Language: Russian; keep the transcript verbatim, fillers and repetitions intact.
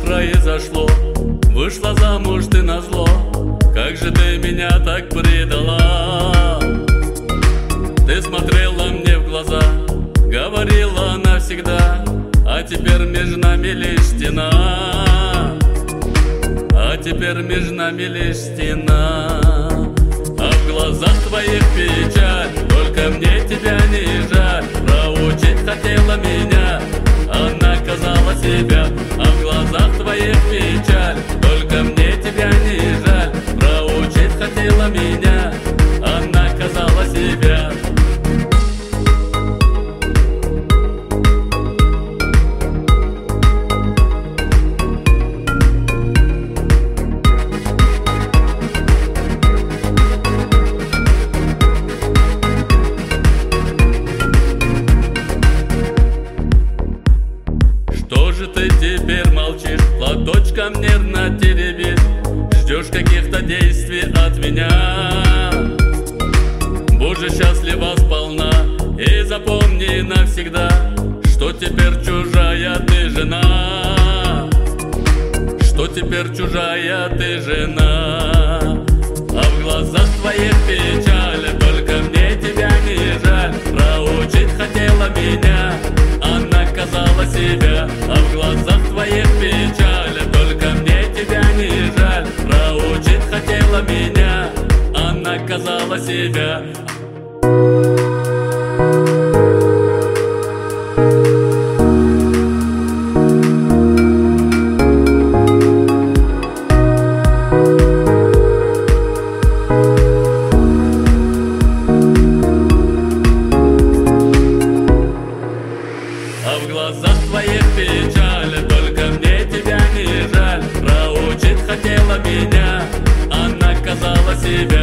произошло. Вышла замуж ты назло. Как же ты меня так предала? Ты смотрела мне в глаза, говорила навсегда, а теперь между нами лишь стена. А теперь между нами лишь стена. А в глазах твоих печаль, только мне тебя не жаль. Проучить хотела меня, а наказала себя. А в глазах твоих печаль, только мне тебя не жаль. Проучить хотела меня, а наказала себя. Что же ты теперь молчишь, платочком нервно теребишь? Ждешь каких-то действий от меня. Боже, счастлива сполна, и запомни навсегда, что теперь чужая ты жена. Что теперь чужая ты жена. А в глазах твоих печаль, только мне тебя не жаль. Проучить хотела меня, а наказала себя. А в глазах твоих печаль, только мне тебя не жаль. Проучить хотела меня, а наказала себя. А в глазах твоих печаль, только мне тебя не жаль. Проучить хотела меня, а наказала себя.